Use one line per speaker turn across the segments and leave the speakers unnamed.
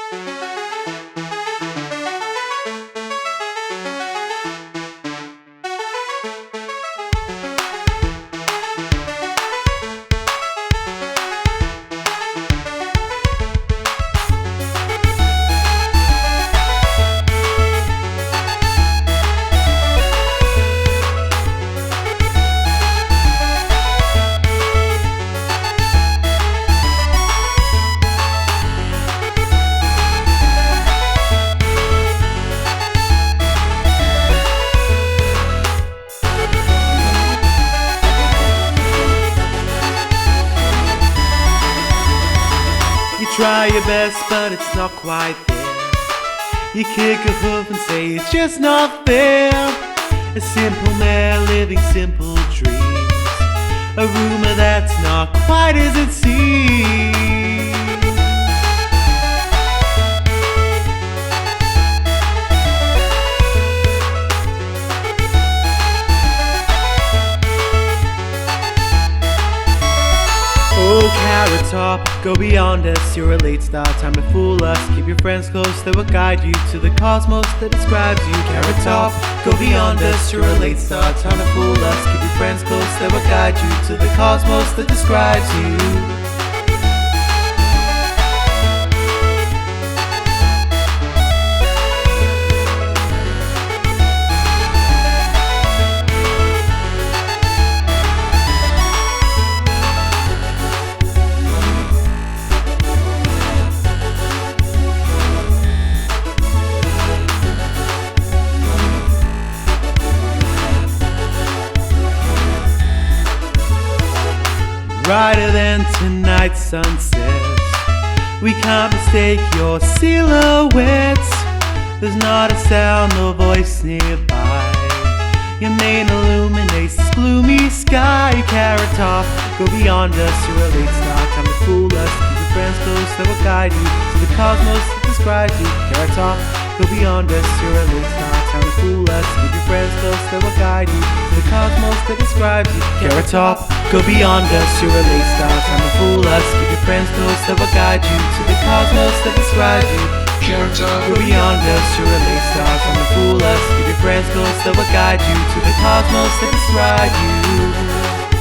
You try your best, but it's not quite there. You kick a hoof and say it's just not fair. A simple man living simple dreams, a rumor that's not quite as it seems. Oh, Carrot Top, go beyond us, you're a late star, time to fool us. Keep your friends close, they will guide you to the cosmos that describes you. Carrot Top, go beyond us, you're a late star, time to fool us. Keep your friends close, they will guide you to the cosmos that describes you. Brighter than tonight's sunset, we can't mistake your silhouettes. There's not a sound or voice nearby. Your name illuminates this gloomy sky. Carrot Top, go beyond us, you're a late star, time to fool us. Keep your friends close, that will guide you to the cosmos that describes you. Carrot Top, go beyond us, you're a late star, time to fool us. Keep your friends close, that will guide you to the cosmos that describes you. Carrot Top, go beyond us, you're a late star, time to fool us. Keep your friends close, that will guide you to the cosmos that describes you.
Carrot Top,
go beyond us, you're a late star, time to fool us. Keep your friends close, that will guide you to the cosmos that describe you.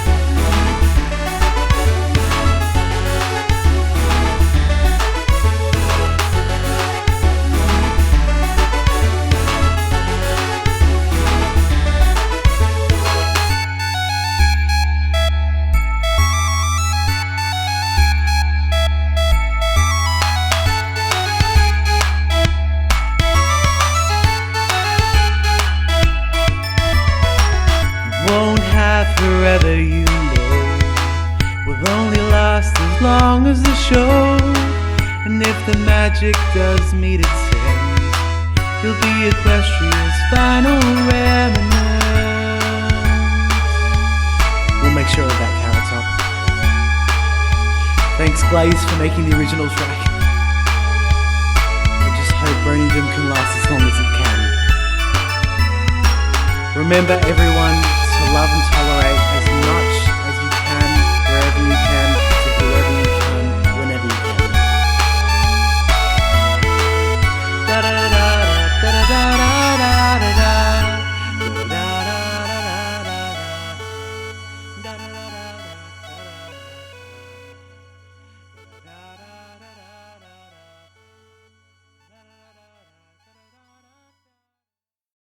Won't have forever, you know, will only last as long as the show. And if the magic does meet its end, he'll be Equestria's final remnant. We'll make sure of that, Carrot Top. Thanks, Glaze, for making the original track. I just hope Bronydom can last as long as it can. Remember, everyone, to love and tolerate,